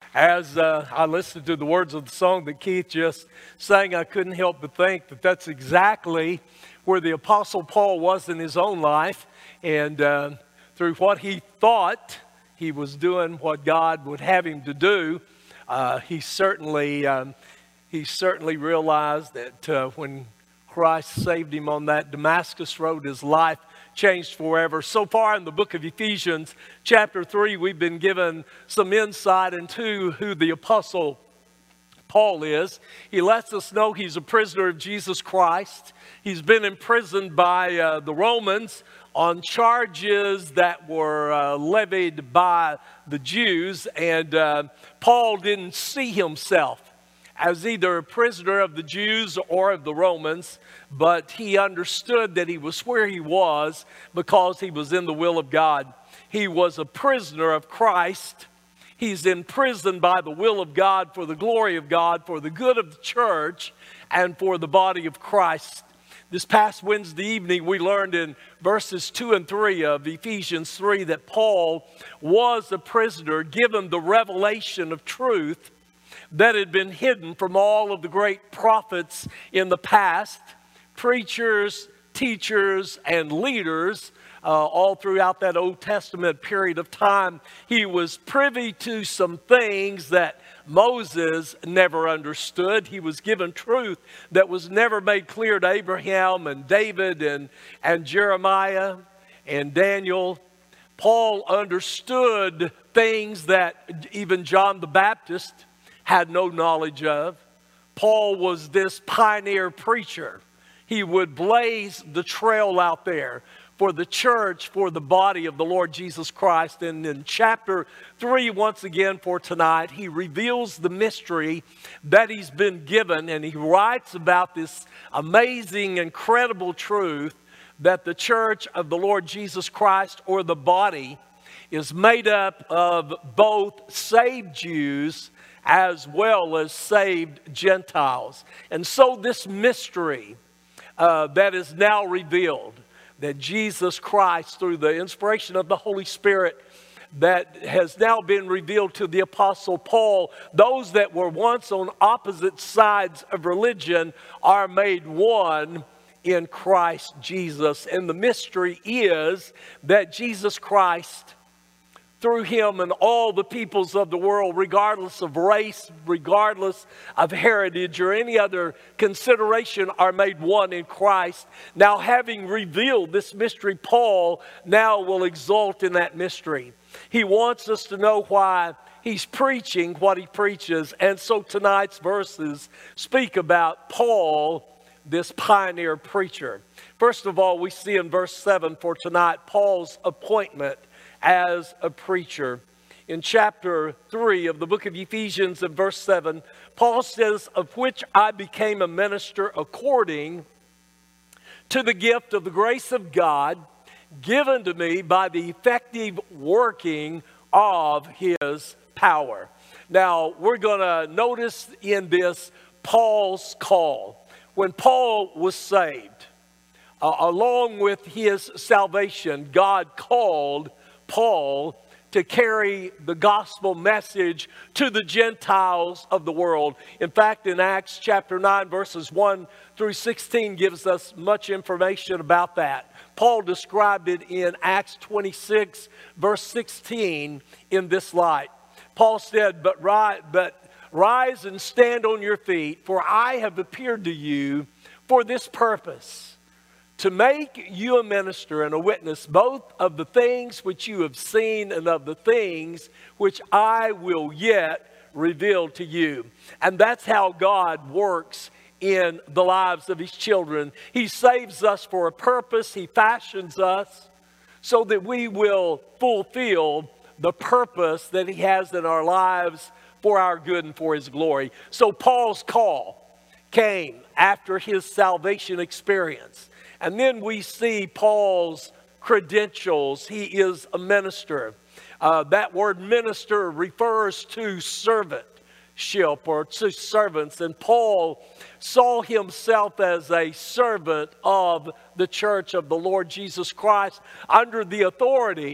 As I listened to the words of the song that Keith just sang, I couldn't help but think that that's exactly where the Apostle Paul was in his own life. And through what he thought he was doing what God would have him to do, he certainly realized that when Christ saved him on that Damascus road, his life changed forever. So far in the book of Ephesians, chapter 3, we've been given some insight into who the Apostle Paul is. He lets us know he's a prisoner of Jesus Christ. He's been imprisoned by the Romans on charges that were levied by the Jews. And Paul didn't see himself as either a prisoner of the Jews or of the Romans, but he understood that he was where he was because he was in the will of God. He was a prisoner of Christ. He's imprisoned by the will of God, for the glory of God, for the good of the church, and for the body of Christ. This past Wednesday evening, we learned in verses 2 and 3 of Ephesians 3 that Paul was a prisoner given the revelation of truth that had been hidden from all of the great prophets in the past, preachers, teachers, and leaders all throughout that Old Testament period of time. He was privy to some things that Moses never understood. He was given truth that was never made clear to Abraham and David and Jeremiah and Daniel. Paul understood things that even John the Baptist had no knowledge of. Paul was this pioneer preacher. He would blaze the trail out there for the church, for the body of the Lord Jesus Christ. And in chapter 3, once again for tonight, he reveals the mystery that he's been given, and he writes about this amazing, incredible truth that the church of the Lord Jesus Christ, or the body, is made up of both saved Jews as well as saved Gentiles. And so this mystery that is now revealed, that Jesus Christ, through the inspiration of the Holy Spirit, that has now been revealed to the Apostle Paul, those that were once on opposite sides of religion are made one in Christ Jesus. And the mystery is that Jesus Christ, through him and all the peoples of the world, regardless of race, regardless of heritage or any other consideration, are made one in Christ. Now, having revealed this mystery, Paul now will exult in that mystery. He wants us to know why he's preaching what he preaches. And so tonight's verses speak about Paul, this pioneer preacher. First of all, we see in verse 7 for tonight Paul's appointment as a preacher. In chapter 3 of the book of Ephesians, in verse 7, Paul says, "Of which I became a minister according to the gift of the grace of God given to me by the effective working of his power." Now, we're going to notice in this Paul's call. When Paul was saved, along with his salvation, God called Paul to carry the gospel message to the Gentiles of the world. In fact, in Acts chapter 9, verses 1 through 16 gives us much information about that. Paul described it in Acts 26, verse 16 in this light. Paul said, but rise and stand on your feet, for I have appeared to you for this purpose, to make you a minister and a witness both of the things which you have seen and of the things which I will yet reveal to you. And that's how God works in the lives of his children. He saves us for a purpose. He fashions us so that we will fulfill the purpose that he has in our lives for our good and for his glory. So Paul's call came after his salvation experience. And then we see Paul's credentials. He is a minister. That word minister refers to servantship or to servants. And Paul saw himself as a servant of the church of the Lord Jesus Christ under the authority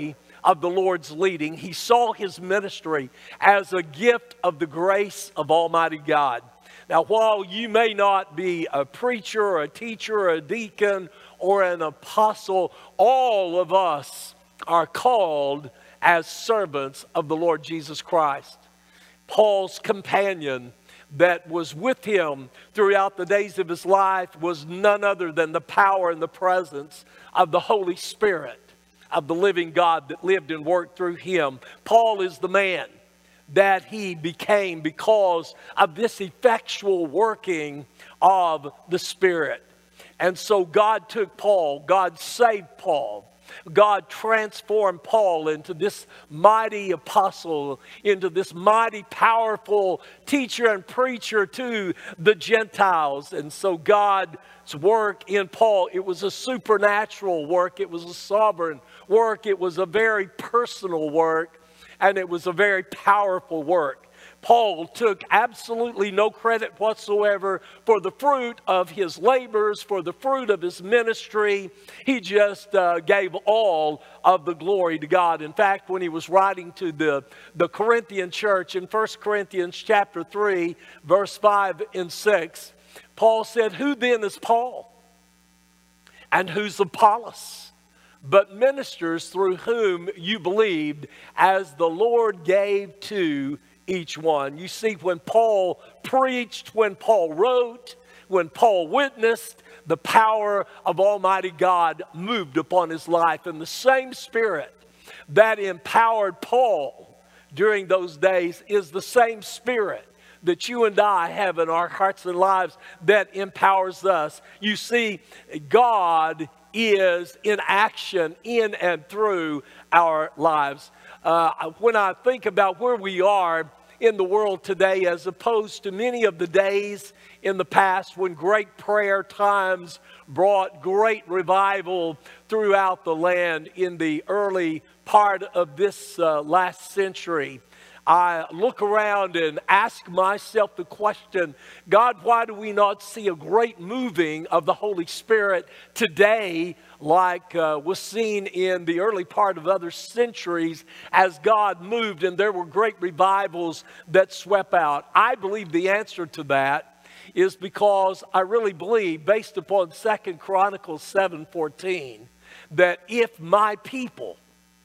of the Lord's leading. He saw his ministry as a gift of the grace of Almighty God. Now, while you may not be a preacher or a teacher or a deacon or an apostle, all of us are called as servants of the Lord Jesus Christ. Paul's companion that was with him throughout the days of his life was none other than the power and the presence of the Holy Spirit of the living God that lived and worked through him. Paul is the man that he became because of this effectual working of the Spirit. And so God took Paul, God saved Paul, God transformed Paul into this mighty apostle, into this mighty powerful teacher and preacher to the Gentiles. And so God's work in Paul, it was a supernatural work, it was a sovereign work, it was a very personal work, and it was a very powerful work. Paul took absolutely no credit whatsoever for the fruit of his labors, for the fruit of his ministry. He just gave all of the glory to God. In fact, when he was writing to the Corinthian church in 1 Corinthians chapter 3, verse 5 and 6, Paul said, "Who then is Paul? And who's Apollos? But ministers through whom you believed, as the Lord gave to each one." You see, when Paul preached, when Paul wrote, when Paul witnessed, the power of Almighty God moved upon his life. And the same Spirit that empowered Paul during those days is the same Spirit that you and I have in our hearts and lives that empowers us. You see, God is in action in and through our lives. When I think about where we are in the world today as opposed to many of the days in the past when great prayer times brought great revival throughout the land in the early part of this last century, I look around and ask myself the question, God, why do we not see a great moving of the Holy Spirit today like was seen in the early part of other centuries as God moved and there were great revivals that swept out? I believe the answer to that is because I really believe, based upon 2 Chronicles 7:14, that if my people,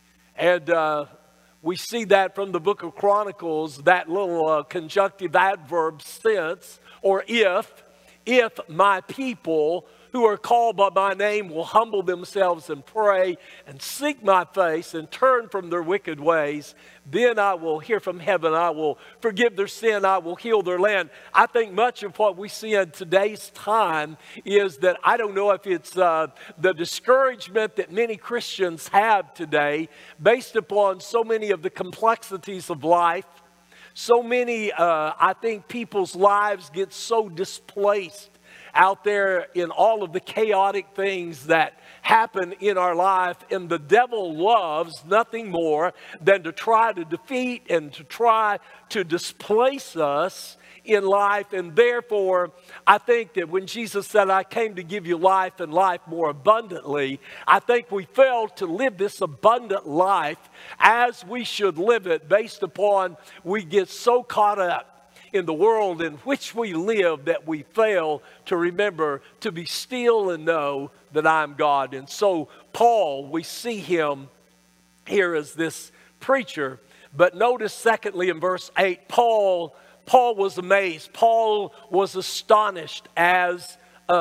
and we see that from the book of Chronicles, that little conjunctive adverb since, or if my people who are called by my name will humble themselves and pray and seek my face and turn from their wicked ways, then I will hear from heaven, I will forgive their sin, I will heal their land. I think much of what we see in today's time is that, I don't know if it's the discouragement that many Christians have today based upon so many of the complexities of life. So many, I think people's lives get so displaced out there in all of the chaotic things that happen in our life, and the devil loves nothing more than to try to defeat and to try to displace us in life. And therefore, I think that when Jesus said, "I came to give you life and life more abundantly," I think we fail to live this abundant life as we should live it, based upon we get so caught up in the world in which we live that we fail to remember to be still and know that I'm God. And so Paul, we see him here as this preacher. But notice secondly in verse 8, Paul was amazed. Paul was astonished as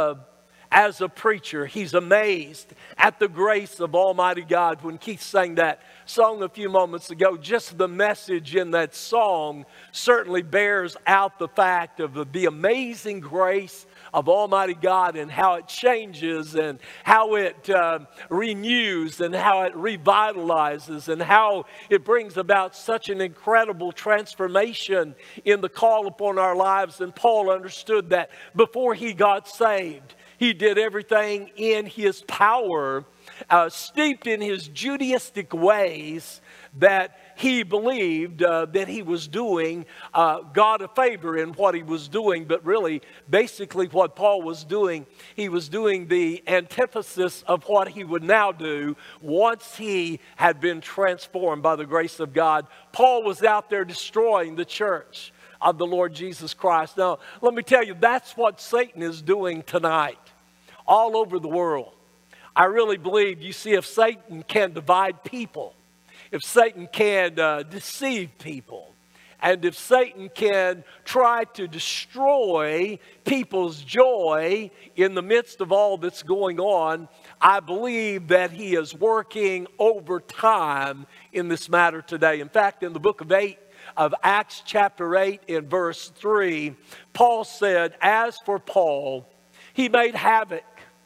a preacher. He's amazed at the grace of Almighty God. When Keith sang that song a few moments ago, just the message in that song certainly bears out the fact of the amazing grace of Almighty God and how it changes and how it renews and how it revitalizes and how it brings about such an incredible transformation in the call upon our lives. And Paul understood that before he got saved, he did everything in his power, steeped in his Judaistic ways, that he believed that he was doing God a favor in what he was doing, but really, basically what Paul was doing, he was doing the antithesis of what he would now do once he had been transformed by the grace of God. Paul was out there destroying the church of the Lord Jesus Christ. Now, let me tell you, that's what Satan is doing tonight, all over the world. I really believe, you see, if Satan can divide people, if Satan can deceive people, and if Satan can try to destroy people's joy in the midst of all that's going on, I believe that he is working overtime in this matter today. In fact, in the book of Acts chapter 8 in verse 3, Paul said, as for Paul, he made havoc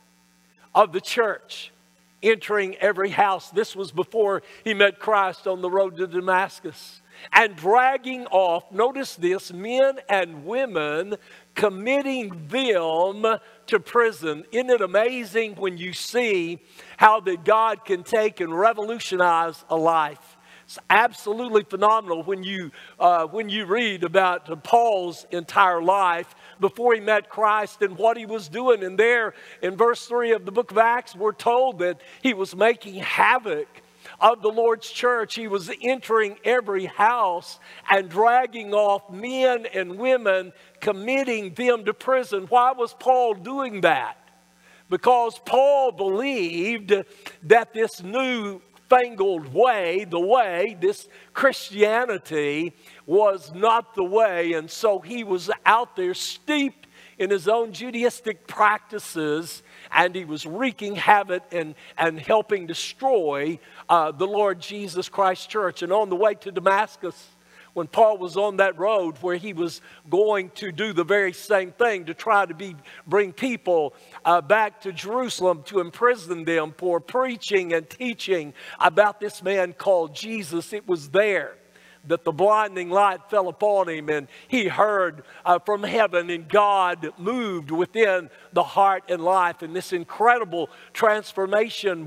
of the church, entering every house. This was before he met Christ on the road to Damascus. And dragging off, notice this, men and women, committing them to prison. Isn't it amazing when you see how that God can take and revolutionize a life? It's absolutely phenomenal when you read about Paul's entire life before he met Christ and what he was doing. And there in verse 3 of the book of Acts, we're told that he was making havoc of the Lord's church. He was entering every house and dragging off men and women, committing them to prison. Why was Paul doing that? Because Paul believed that this newfangled way, this Christianity, was not the way. And so he was out there steeped in his own Judaistic practices, and he was wreaking havoc and helping destroy the Lord Jesus Christ church. And on the way to Damascus, when Paul was on that road where he was going to do the very same thing, to try to bring people back to Jerusalem, to imprison them for preaching and teaching about this man called Jesus, it was there that the blinding light fell upon him, and he heard from heaven, and God moved within the heart and life, and this incredible transformation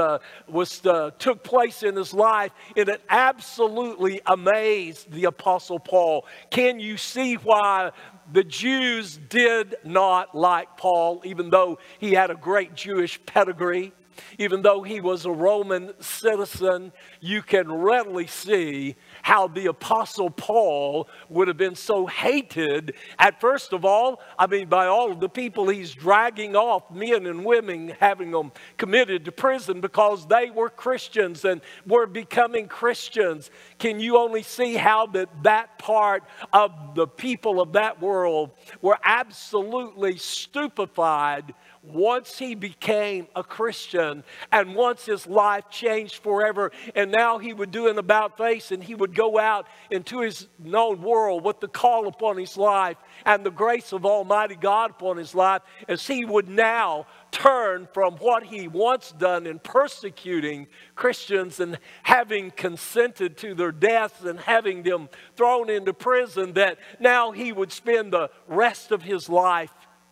took place in his life, and it absolutely amazed the Apostle Paul. Can you see why the Jews did not like Paul, even though he had a great Jewish pedigree? Even though he was a Roman citizen, you can readily see how the Apostle Paul would have been so hated at first of all, by all of the people he's dragging off, men and women, having them committed to prison because they were Christians and were becoming Christians. Can you only see how that part of the people of that world were absolutely stupefied once he became a Christian and once his life changed forever, and now he would do an about face and he would go out into his known world with the call upon his life and the grace of Almighty God upon his life, as he would now turn from what he once done in persecuting Christians and having consented to their deaths and having them thrown into prison, that now he would spend the rest of his life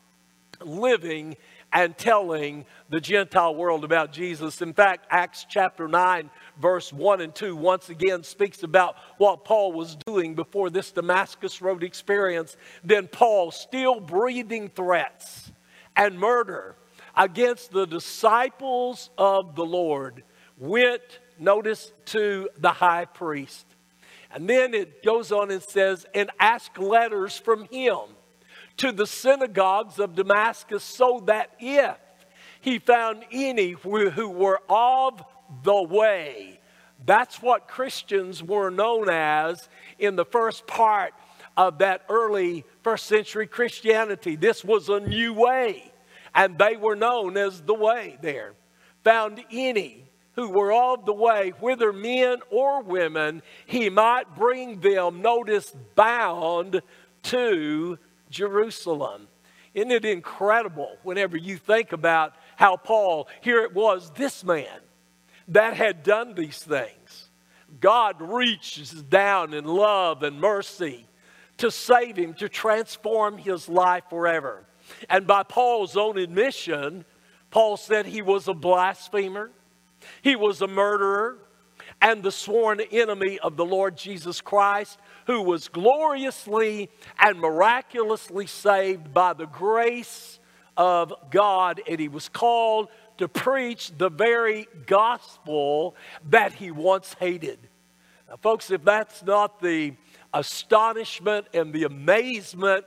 living and telling the Gentile world about Jesus. In fact, Acts chapter 9, verse 1 and 2 once again speaks about what Paul was doing before this Damascus Road experience. Then Paul, still breathing threats and murder against the disciples of the Lord, went, notice, to the high priest. And then it goes on and says, and asked letters from him to the synagogues of Damascus, so that if he found any who were of the way. That's what Christians were known as in the first part of that early first century Christianity. This was a new way, and they were known as the way there. Found any who were of the way, whether men or women, he might bring them, notice, bound to Jerusalem. Isn't it incredible whenever you think about how Paul, here it was, this man that had done these things. God reaches down in love and mercy to save him, to transform his life forever. And by Paul's own admission, Paul said he was a blasphemer, he was a murderer, and the sworn enemy of the Lord Jesus Christ, who was gloriously and miraculously saved by the grace of God, and he was called to preach the very gospel that he once hated. Now, folks, if that's not the astonishment and the amazement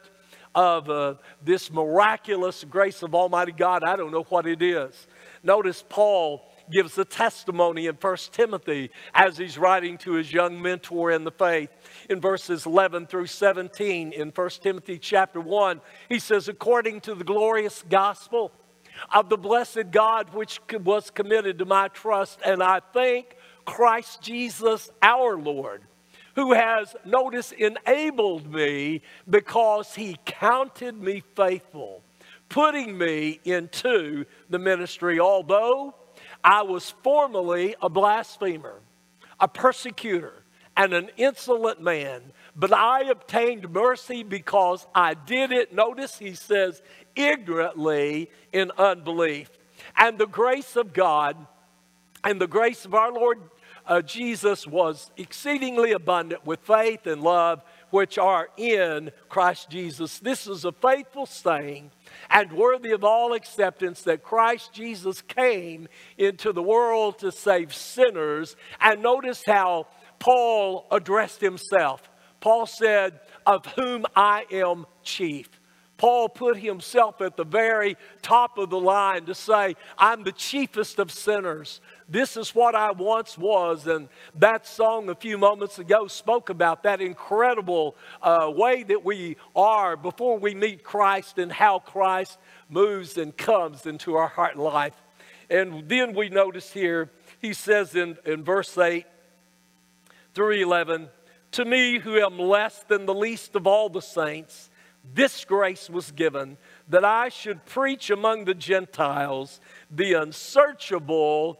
of this miraculous grace of Almighty God, I don't know what it is. Notice Paul gives a testimony in 1 Timothy as he's writing to his young mentor in the faith. In verses 11 through 17 in 1 Timothy chapter 1, he says, according to the glorious gospel of the blessed God which was committed to my trust, and I thank Christ Jesus our Lord, who has, notice, enabled me because he counted me faithful, putting me into the ministry, although I was formerly a blasphemer, a persecutor, and an insolent man. But I obtained mercy because I did it, notice he says, ignorantly in unbelief. And the grace of God and the grace of our Lord Jesus was exceedingly abundant with faith and love which are in Christ Jesus. This is a faithful saying and worthy of all acceptance, that Christ Jesus came into the world to save sinners. And notice how Paul addressed himself. Paul said, of whom I am chief. Paul put himself at the very top of the line to say, I'm the chiefest of sinners. This is what I once was. And that song a few moments ago spoke about that incredible way that we are before we meet Christ, and how Christ moves and comes into our heart and life. And then we notice here, he says in verse 8 through 11, to me who am less than the least of all the saints, this grace was given, that I should preach among the Gentiles the unsearchable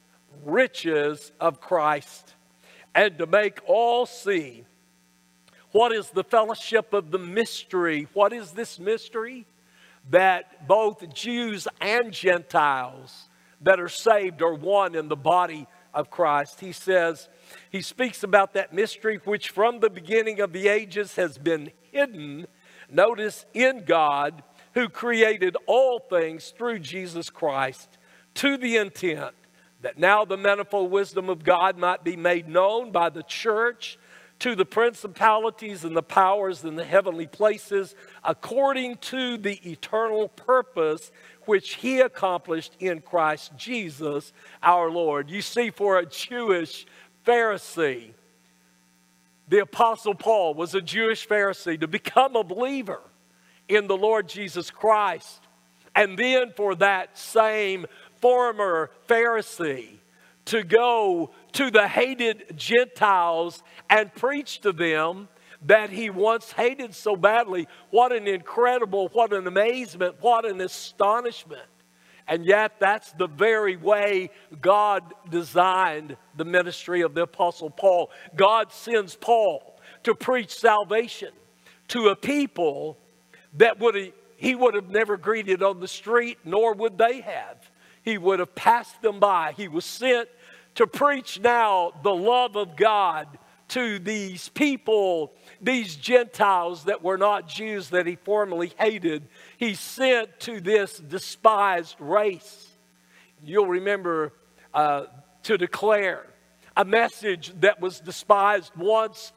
riches of Christ, and to make all see what is the fellowship of the mystery. What is this mystery? That both Jews and Gentiles that are saved are one in the body of Christ. He says, he speaks about that mystery which from the beginning of the ages has been hidden, notice, in God, who created all things through Jesus Christ, to the intent that now the manifold wisdom of God might be made known by the church to the principalities and the powers in the heavenly places, according to the eternal purpose which he accomplished in Christ Jesus our Lord. You see, for a Jewish Pharisee, the Apostle Paul was a Jewish Pharisee, to become a believer in the Lord Jesus Christ. And then for that same former Pharisee to go to the hated Gentiles and preach to them that he once hated so badly. What an incredible, what an amazement, what an astonishment. And yet that's the very way God designed the ministry of the Apostle Paul. God sends Paul to preach salvation to a people that he would have never greeted on the street, nor would they have. He would have passed them by. He was sent to preach now the love of God to these people, these Gentiles that were not Jews that he formerly hated. He sent to this despised race. You'll remember to declare a message that was despised once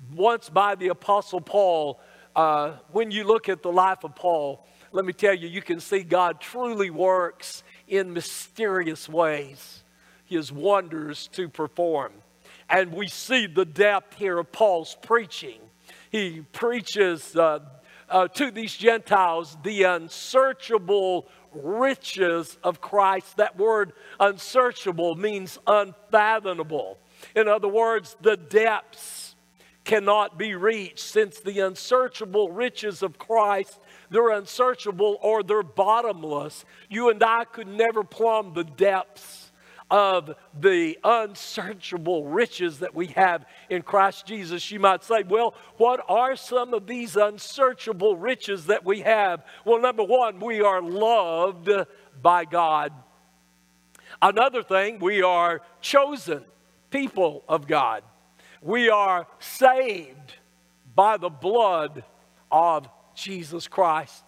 by the Apostle Paul. When you look at the life of Paul, let me tell you, you can see God truly works in mysterious ways, his wonders to perform. And we see the depth here of Paul's preaching. He preaches to these Gentiles the unsearchable riches of Christ. That word unsearchable means unfathomable. In other words, the depths cannot be reached, since the unsearchable riches of Christ, they're unsearchable or they're bottomless. You and I could never plumb the depths of the unsearchable riches that we have in Christ Jesus. You might say, well, what are some of these unsearchable riches that we have? Well, number one, we are loved by God. Another thing, we are chosen people of God. We are saved by the blood of Jesus Christ.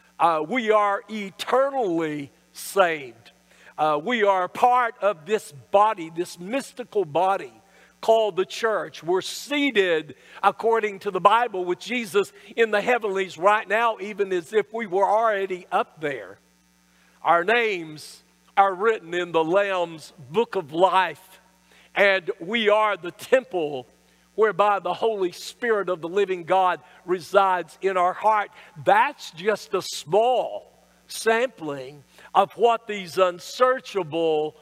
We are eternally saved. We are part of this body, this mystical body called the church. We're seated, according to the Bible, with Jesus in the heavenlies right now, even as if we were already up there. Our names are written in the Lamb's book of life, and we are the temple whereby the Holy Spirit of the living God resides in our heart. That's just a small sampling of what these unsearchable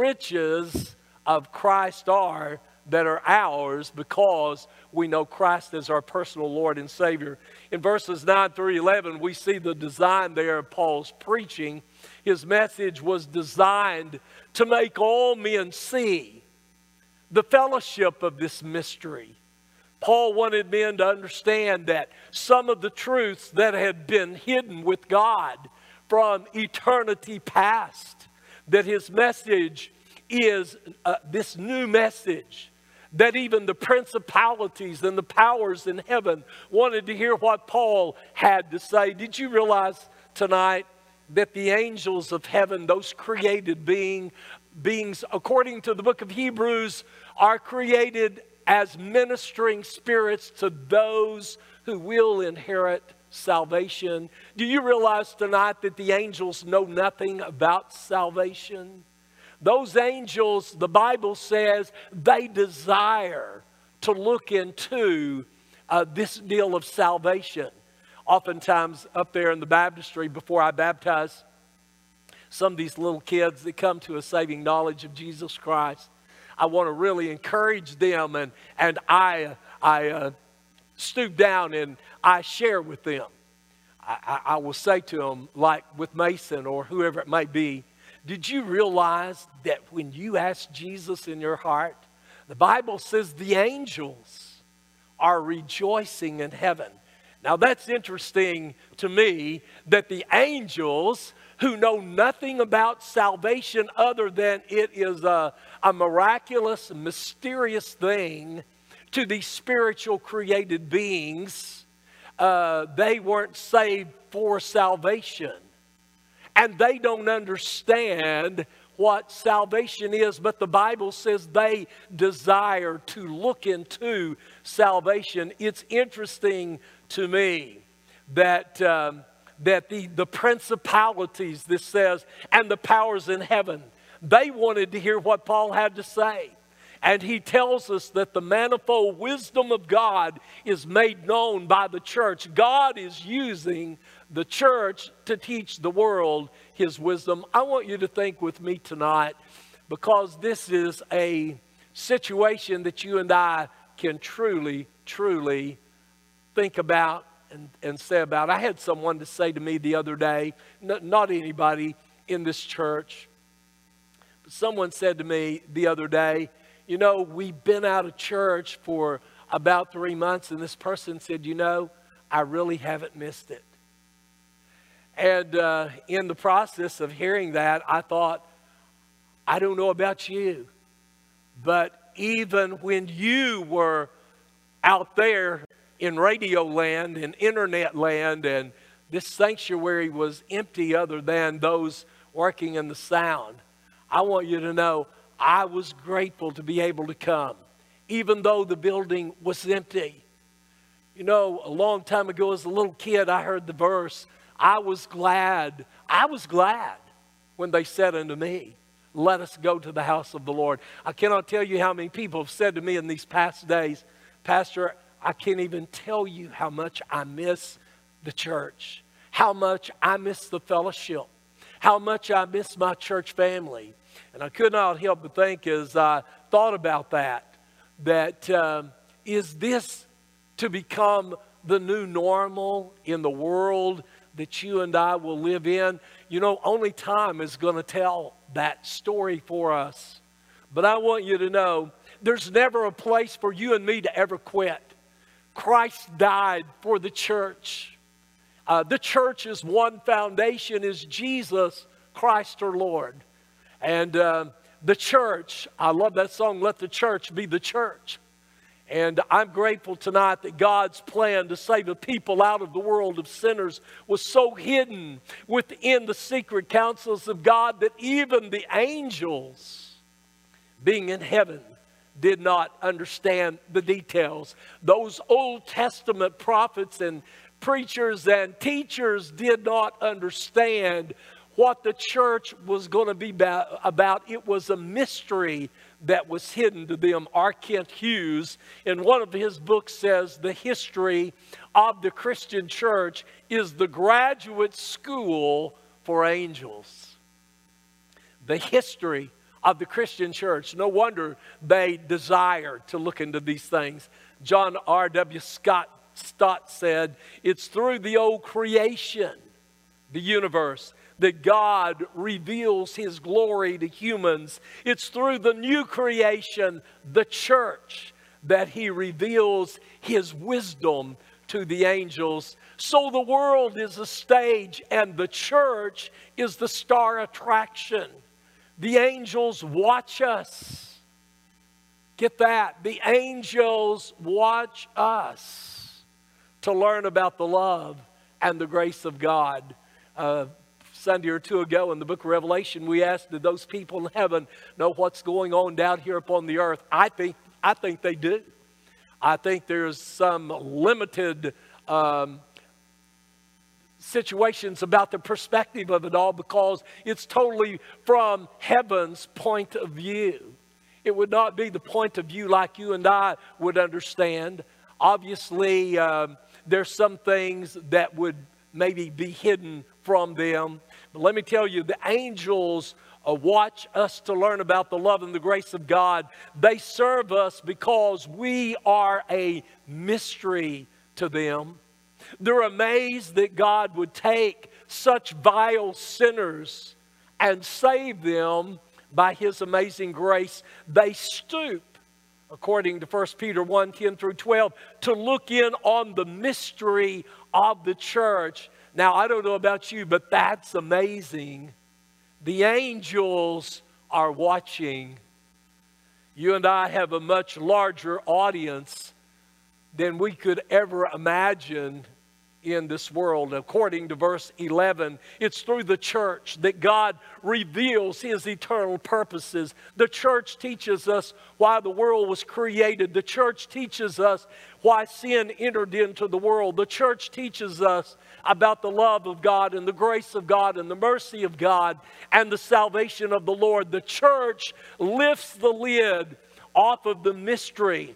riches of Christ are that are ours because we know Christ as our personal Lord and Savior. In verses 9 through 11, we see the design there of Paul's preaching. His message was designed to make all men see the fellowship of this mystery. Paul wanted men to understand that some of the truths that had been hidden with God from eternity past, that his message is this new message, that even the principalities and the powers in heaven wanted to hear what Paul had to say. Did you realize tonight that the angels of heaven, those created beings, according to the book of Hebrews, are created as ministering spirits to those who will inherit salvation? Do you realize tonight that the angels know nothing about salvation? Those angels, the Bible says, they desire to look into this deal of salvation. Oftentimes up there in the baptistry, before I baptize some of these little kids that come to a saving knowledge of Jesus Christ, I want to really encourage them, and I stoop down and I share with them. I will say to them, like with Mason or whoever it may be, did you realize that when you ask Jesus in your heart, the Bible says the angels are rejoicing in heaven? Now that's interesting to me, that the angels who know nothing about salvation other than it is a miraculous, mysterious thing to these spiritual created beings, they weren't saved for salvation. And they don't understand what salvation is, but the Bible says they desire to look into salvation. It's interesting to me that the principalities, this says, and the powers in heaven, they wanted to hear what Paul had to say. And he tells us that the manifold wisdom of God is made known by the church. God is using the church to teach the world his wisdom. I want you to think with me tonight, because this is a situation that you and I can truly, truly think about and say about. I had someone to say to me the other day, not anybody in this church, but someone said to me the other day, you know, we've been out of church for about 3 months, and this person said, you know, I really haven't missed it. And in the process of hearing that, I thought, I don't know about you, but even when you were out there in radio land and internet land, and this sanctuary was empty other than those working in the sound, I want you to know I was grateful to be able to come, even though the building was empty. You know, a long time ago as a little kid, I heard the verse, I was glad when they said unto me, let us go to the house of the Lord. I cannot tell you how many people have said to me in these past days, Pastor, I can't even tell you how much I miss the church, how much I miss the fellowship, how much I miss my church family. And I could not help but think as I thought about that is this to become the new normal in the world that you and I will live in? You know, only time is going to tell that story for us. But I want you to know there's never a place for you and me to ever quit. Christ died for the church. The church's one foundation is Jesus Christ our Lord. And the church. I love that song, Let the Church Be the Church. And I'm grateful tonight that God's plan to save the people out of the world of sinners was so hidden within the secret counsels of God that even the angels, being in heaven, did not understand the details. Those Old Testament prophets and preachers and teachers did not understand what the church was going to be about. It was a mystery that was hidden to them. R. Kent Hughes, in one of his books, says the history of the Christian church is the graduate school for angels. The history of the Christian church. No wonder they desire to look into these things. John R.W. Stott said, it's through the old creation, the universe, that God reveals His glory to humans. It's through the new creation, the church, that He reveals His wisdom to the angels. So the world is a stage and the church is the star attraction. The angels watch us. Get that? The angels watch us to learn about the love and the grace of God. Sunday or two ago in the book of Revelation, we asked, did those people in heaven know what's going on down here upon the earth? I think they do. I think there's some limited situations about the perspective of it all, because it's totally from heaven's point of view. It would not be the point of view like you and I would understand. Obviously, there's some things that would maybe be hidden from them. But let me tell you, the angels watch us to learn about the love and the grace of God. They serve us because we are a mystery to them. They're amazed that God would take such vile sinners and save them by His amazing grace. They stoop, according to 1 Peter 1, 10 through 12, to look in on the mystery of the church. Now, I don't know about you, but that's amazing. The angels are watching. You and I have a much larger audience than we could ever imagine in this world. According to verse 11, it's through the church that God reveals His eternal purposes. The church teaches us why the world was created. The church teaches us why sin entered into the world. The church teaches us about the love of God and the grace of God and the mercy of God and the salvation of the Lord. The church lifts the lid off of the mystery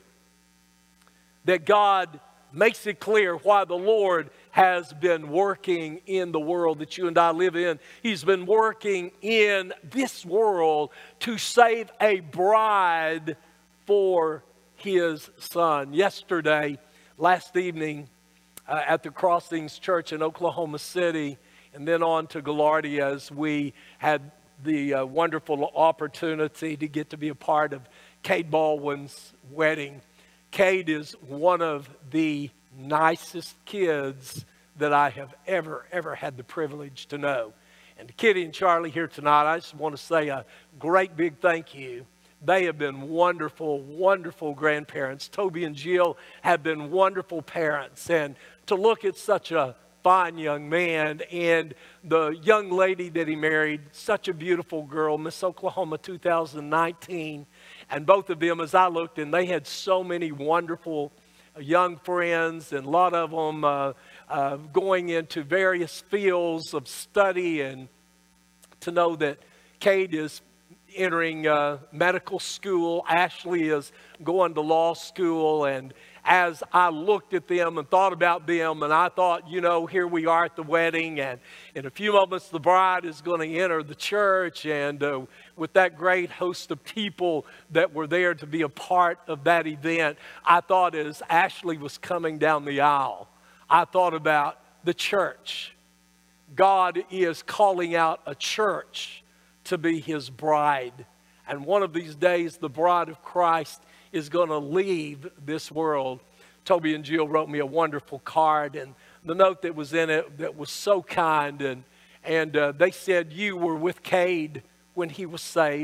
that God makes it clear why the Lord has been working in the world that you and I live in. He's been working in this world to save a bride for His Son. Yesterday, last evening, at the Crossings Church in Oklahoma City, and then on to Gaillardia, as we had the wonderful opportunity to get to be a part of Cade Baldwin's wedding. Cade is one of the nicest kids that I have ever had the privilege to know. And to Kitty and Charlie here tonight, I just want to say a great big thank you. They have been wonderful, wonderful grandparents. Toby and Jill have been wonderful parents. And to look at such a fine young man and the young lady that he married, such a beautiful girl, Miss Oklahoma 2019. And both of them, as I looked, and they had so many wonderful young friends, and a lot of them going into various fields of study, and to know that Cade is entering medical school, Ashley is going to law school. And as I looked at them and thought about them, and I thought, you know, here we are at the wedding, and in a few moments the bride is going to enter the church, and with that great host of people that were there to be a part of that event, I thought as Ashley was coming down the aisle, I thought about the church. God is calling out a church to be His bride. And one of these days, the bride of Christ is going to leave this world. Toby and Jill wrote me a wonderful card, and the note that was in it that was so kind, and they said, you were with Cade when he was saved.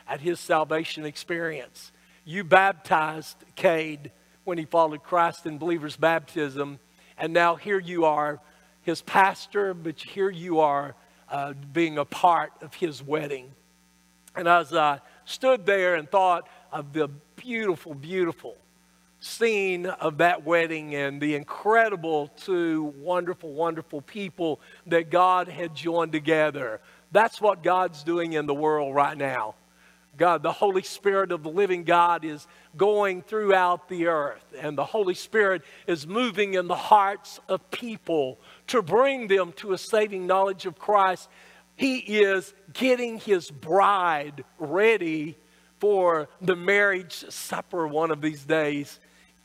at his salvation experience. You baptized Cade when he followed Christ in believer's baptism, and now here you are, his pastor, but here you are being a part of his wedding. And as I stood there and thought of the beautiful, beautiful scene of that wedding and the incredible two wonderful, wonderful people that God had joined together, that's what God's doing in the world right now. God, the Holy Spirit of the living God is going throughout the earth, and the Holy Spirit is moving in the hearts of people to bring them to a saving knowledge of Christ. He is getting his bride ready for the marriage supper one of these days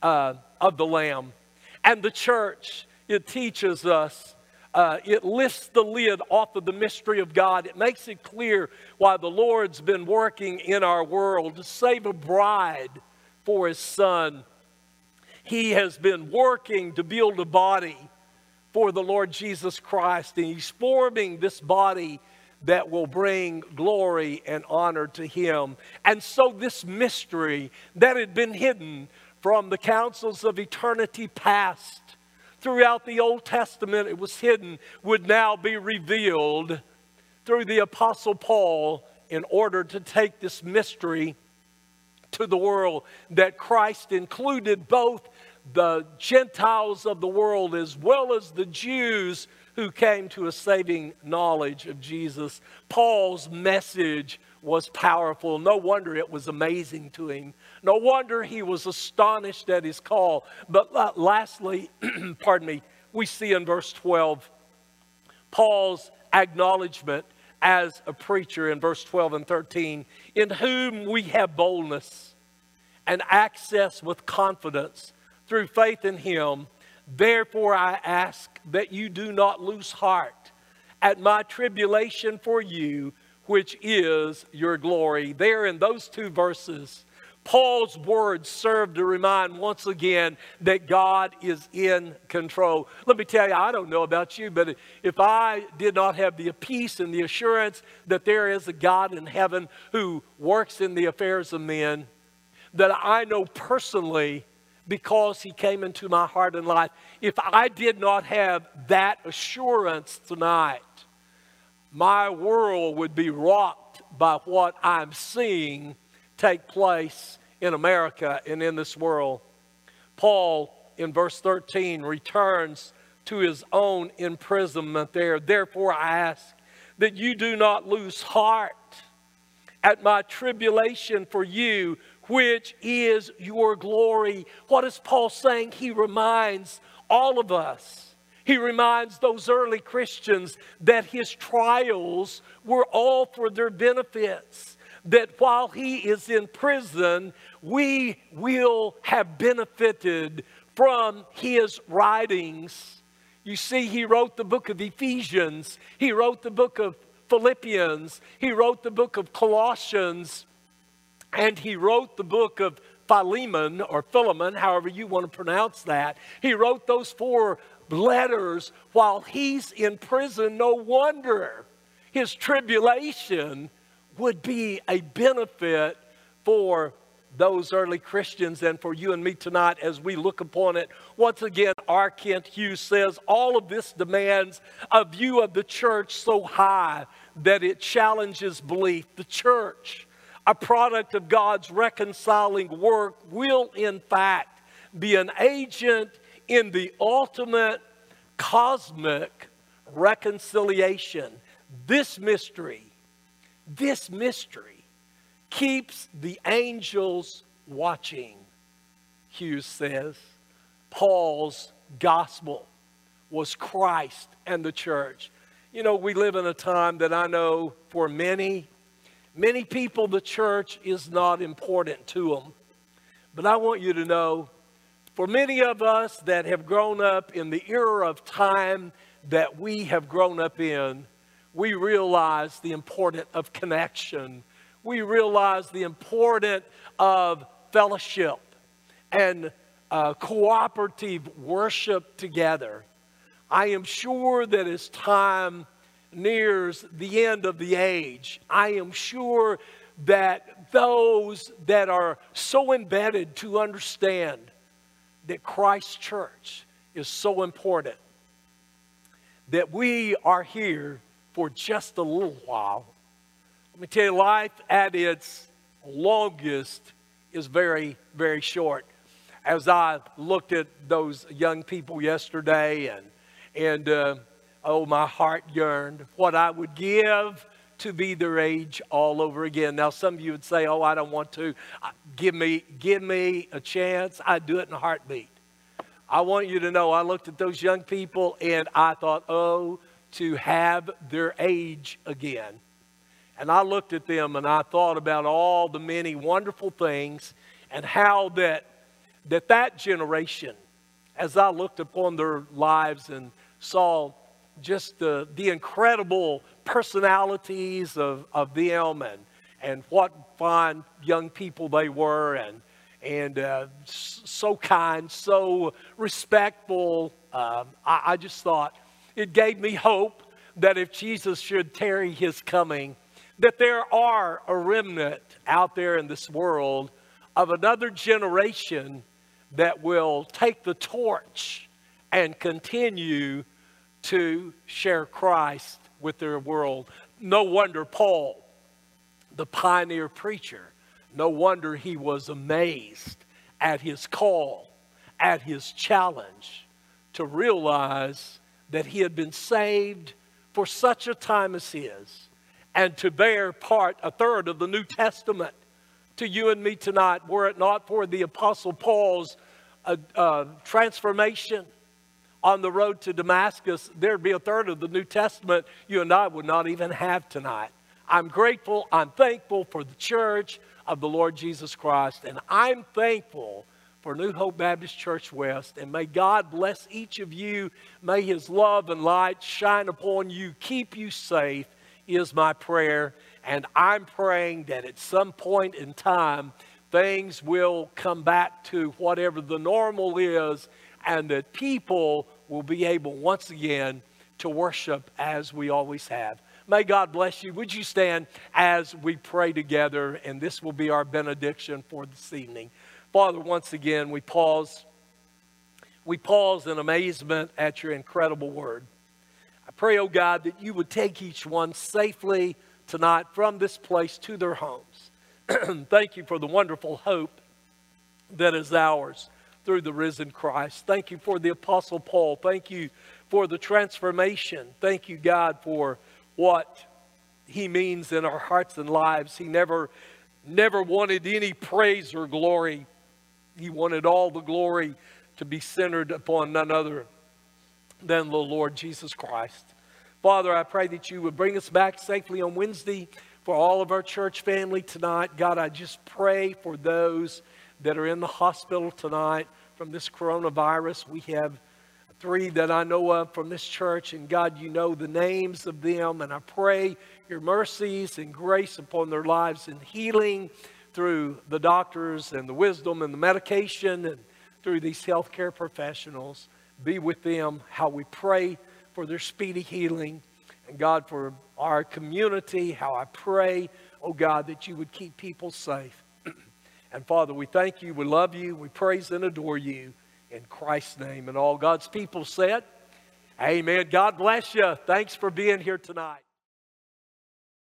of the Lamb. And the church, it teaches us, it lifts the lid off of the mystery of God. It makes it clear why the Lord's been working in our world to save a bride for his Son. He has been working to build a body for the Lord Jesus Christ, and he's forming this body that will bring glory and honor to him. And so this mystery that had been hidden from the councils of eternity past, throughout the Old Testament it was hidden, would now be revealed through the Apostle Paul in order to take this mystery to the world, that Christ included both the Gentiles of the world as well as the Jews who came to a saving knowledge of Jesus. Paul's message was powerful. No wonder it was amazing to him. No wonder he was astonished at his call. But lastly, we see in verse 12, Paul's acknowledgement as a preacher in verse 12 and 13, in whom we have boldness and access with confidence through faith in him. Therefore I ask that you do not lose heart at my tribulation for you, which is your glory. There in those two verses, Paul's words serve to remind once again that God is in control. Let me tell you, I don't know about you, but if I did not have the peace and the assurance that there is a God in heaven who works in the affairs of men, that I know personally because he came into my heart and life, if I did not have that assurance tonight, my world would be rocked by what I'm seeing take place in America and in this world. Paul, in verse 13, returns to his own imprisonment there. Therefore, I ask that you do not lose heart at my tribulation for you, which is your glory. What is Paul saying? He reminds all of us. He reminds those early Christians that his trials were all for their benefits. That while he is in prison, we will have benefited from his writings. You see, he wrote the book of Ephesians. He wrote the book of Philippians. He wrote the book of Colossians. And he wrote the book of Philemon, or Philemon, however you want to pronounce that. He wrote those 4 letters while he's in prison. No wonder his tribulation would be a benefit for those early Christians and for you and me tonight as we look upon it. Once again, R. Kent Hughes says, all of this demands a view of the church so high that it challenges belief. The church, a product of God's reconciling work, will in fact be an agent in the ultimate cosmic reconciliation. This mystery keeps the angels watching, Hughes says. Paul's gospel was Christ and the church. You know, we live in a time that I know for many people, the church is not important to them. But I want you to know, for many of us that have grown up in the era of time that we have grown up in, we realize the importance of connection. We realize the importance of fellowship and cooperative worship together. I am sure that as time nears the end of the age, I am sure that those that are so embedded to understand that Christ's church is so important, that we are here for just a little while. Let me tell you, life at its longest is very, very short. As I looked at those young people yesterday, and oh, my heart yearned what I would give to be their age all over again. Now, some of you would say, oh, I don't want to. Give me a chance. I'd do it in a heartbeat. I want you to know, I looked at those young people and I thought, oh, to have their age again. And I looked at them and I thought about all the many wonderful things and how that generation, as I looked upon their lives and saw just the incredible personalities of them and what fine young people they were, and so kind, so respectful. I just thought it gave me hope that if Jesus should tarry his coming, that there are a remnant out there in this world of another generation that will take the torch and continue to share Christ with their world. No wonder Paul, the pioneer preacher, no wonder he was amazed at his call, at his challenge to realize that he had been saved for such a time as his, and to bear a third of the New Testament to you and me tonight. Were it not for the Apostle Paul's transformation on the road to Damascus, there'd be a third of the New Testament you and I would not even have tonight. I'm grateful, I'm thankful for the church of the Lord Jesus Christ, and I'm thankful for New Hope Baptist Church West, and may God bless each of you. May his love and light shine upon you, keep you safe, is my prayer. And I'm praying that at some point in time, things will come back to whatever the normal is, and that people will be able once again to worship as we always have. May God bless you. Would you stand as we pray together, and this will be our benediction for this evening. Father, once again, we pause in amazement at your incredible word. I pray, oh God, that you would take each one safely tonight from this place to their homes. Thank you for the wonderful hope that is ours through the risen Christ. Thank you for the Apostle Paul. Thank you for the transformation. Thank you, God, for what he means in our hearts and lives. He never wanted any praise or glory. He wanted all the glory to be centered upon none other than the Lord Jesus Christ. Father, I pray that you would bring us back safely on Wednesday for all of our church family tonight. God, I just pray for those that are in the hospital tonight from this coronavirus. We have 3 that I know of from this church, and God, you know the names of them, and I pray your mercies and grace upon their lives and healing through the doctors and the wisdom and the medication and through these healthcare professionals. Be with them, how we pray for their speedy healing. And God, for our community, how I pray, oh God, that you would keep people safe. And Father, we thank you, we love you, we praise and adore you in Christ's name. And all God's people said, amen. God bless you. Thanks for being here tonight.